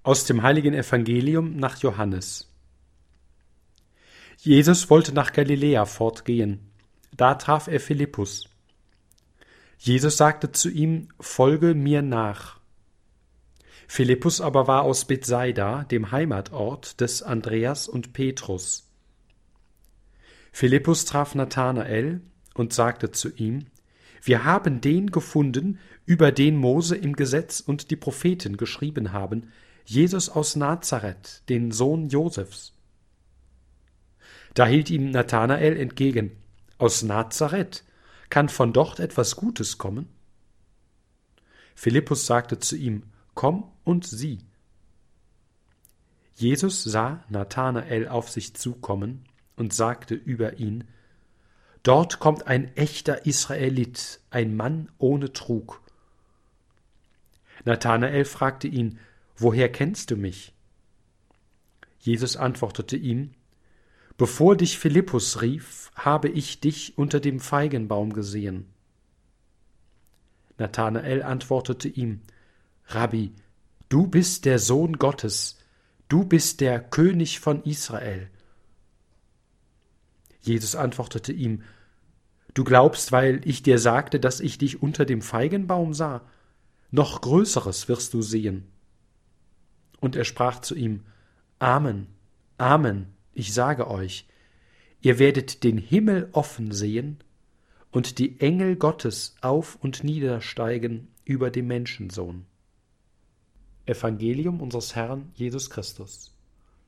Aus dem heiligen Evangelium nach Johannes. Jesus wollte nach Galiläa fortgehen. Da traf er Philippus. Jesus sagte zu ihm: Folge mir nach. Philippus aber war aus Bethsaida, dem Heimatort des Andreas und Petrus. Philippus traf Nathanael und sagte zu ihm: Wir haben den gefunden, über den Mose im Gesetz und die Propheten geschrieben haben, Jesus aus Nazareth, den Sohn Josefs. Da hielt ihm Nathanael entgegen: Aus Nazareth? Kann von dort etwas Gutes kommen? Philippus sagte zu ihm: Komm und sieh. Jesus sah Nathanael auf sich zukommen und sagte über ihn: Dort kommt ein echter Israelit, ein Mann ohne Trug. Nathanael fragte ihn: Woher kennst du mich? Jesus antwortete ihm: Bevor dich Philippus rief, habe ich dich unter dem Feigenbaum gesehen. Nathanael antwortete ihm: Rabbi, du bist der Sohn Gottes, du bist der König von Israel. Jesus antwortete ihm: Du glaubst, weil ich dir sagte, dass ich dich unter dem Feigenbaum sah? Noch Größeres wirst du sehen. Und er sprach zu ihm: Amen, Amen, ich sage euch, ihr werdet den Himmel offen sehen und die Engel Gottes auf und niedersteigen über dem Menschensohn. Evangelium unseres Herrn Jesus Christus.